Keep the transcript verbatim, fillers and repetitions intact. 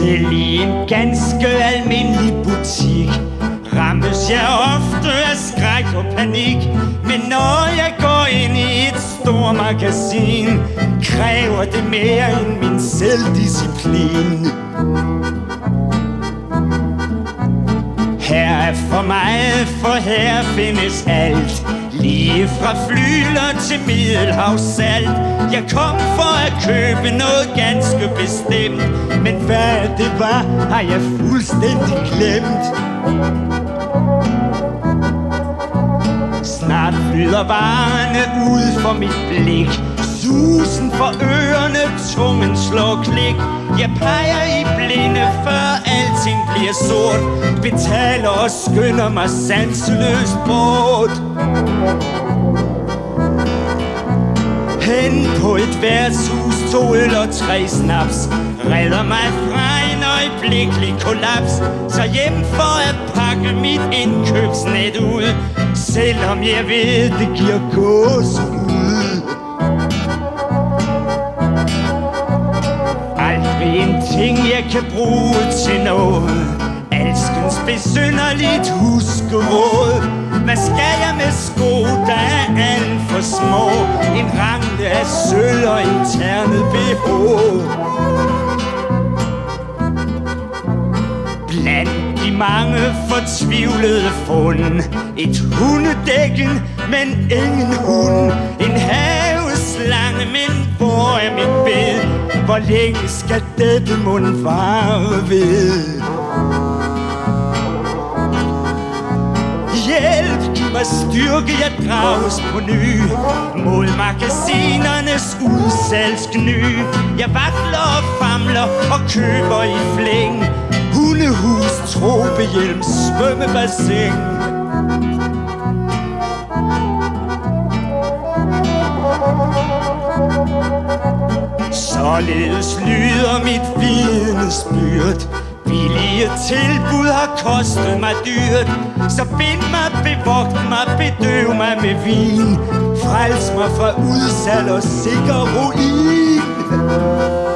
Selv i en ganske almindelig butik rammes jeg ofte af skræk og panik. Men når jeg går ind i et stort magasin, kræver det mere end min selvdisciplin. Her er for meget, for her findes alt, lige fra flyler til middelhavssalt. Jeg kom for at købe noget ganske bestemt, men hvad det var, har jeg fuldstændig glemt. Snart flyder varerne ud for mit blik, susen for ørerne, tungen slår klik. Jeg peger i blinde, før alting bliver sort, betaler og skynder mig sanseløst bort. Hen på et værtshus, to øl og tre snaps redder mig fra en øjeblikkelig kollaps. Så hjem for at pakke mit indkøbsnet ud, selvom jeg ved, det giver gåsehud. Aldrig en ting, jeg kan bruge til noget, alskens besynderligt huskeråd. Hvad skal jeg med sko, der er alt for små? En rangle af sølv og en ternet B H. Blandt de mange fortvivlede fund, et hundedækken, men ingen hund. En haveslange, men hvor er mit bed? Hvor længe skal dette mund vare ved? Hjælp, giv mig styrke, jeg drages på ny mod magasinernes udsalgskny. Jeg vakler og famler og køber i flæng, hundehus, tropehjelm, svømmebassin. Således lyder mit vidnesbyrd. Billige tilbud har kostet mig dyrt, så bind mig, bevogt mig, bedøv mig med vin. Frels mig fra udsalg og sikker ruin.